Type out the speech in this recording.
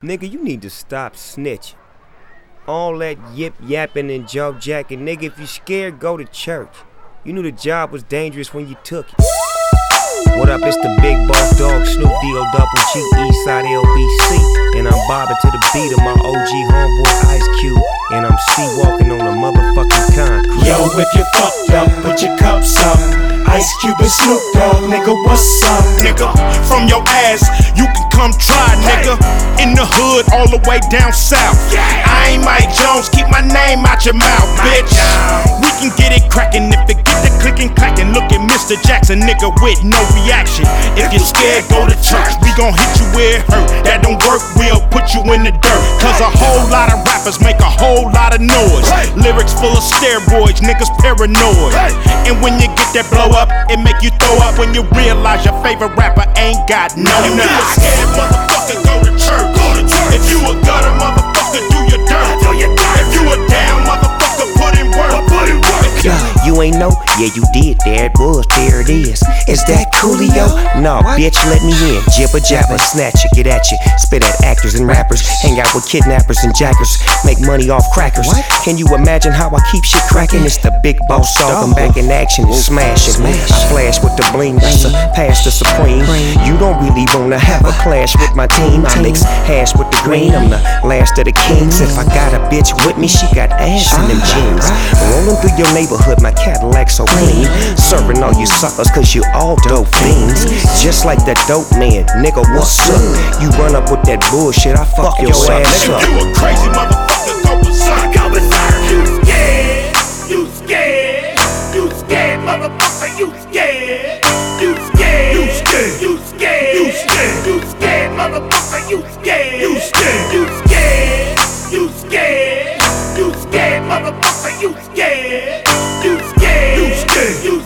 Nigga, you need to stop snitching. All that yip yapping and jaw jacking. Nigga, if you scared, go to church. You knew the job was dangerous when you took it. What up, it's the big boss dog, Snoop D-O-double-G, Eastside LBC. And I'm bobbing to the beat of my OG homeboy Ice Cube. And I'm C-walking on a motherfucking concrete. Yo, if you fucked up, put your cups up. Ice Cube and Snoop Dogg, nigga, what's up? Nigga, from your ass, you can come try, nigga. In the hood, all the way down south. I ain't Mike Jones, keep my name out your mouth, bitch. We can get it crackin' if it get the clickin' clackin'. Look at Mr. Jackson, nigga, with no reaction. If you're scared, go to church. We gon' hit you where it hurt. That don't work, we'll put you in the dirt. Cause a whole lot of rappers make a whole lot of noise. Lyrics full of steroids, niggas paranoid. And when you get that blow up, it make you throw up when you realize your favorite rapper ain't got no nuts. If you a scared motherfucker, go to church. If you a gutter motherfucker, do your dirt. If you a down motherfucker, put in work. Yeah, you ain't know? Yeah, you did. There it was, there it is. Is that Coolio? No, bitch, let me in. Jibber jabber, snatch it, get at you. Spit at actors and rappers. Hang out with kidnappers and jackers. Make money off crackers. Can you imagine how I keep shit cracking? It's the big boss dog. I'm back in action and smashing. I flash with the bling, that's a pass the supreme. You don't really wanna have a clash with my team. I mix hash with the green. I'm the last of the kings. If I got a bitch with me, she got ass in them jeans. Rolling through your neighborhood, my Cadillac so clean. Serving all you suckers cause you all dope fiends. Just like that dope man, nigga, what's up? You run up with that bullshit, I fuck your ass up. You a crazy motherfucker, go berserk. Go berserk. You scared, you scared, you scared, motherfucker, you scared. You scared, you scared, you scared, you scared, you scared, motherfucker, you scared. You scared, you scared, you scared, you scared, motherfucker, you scared. You scared, you scared, you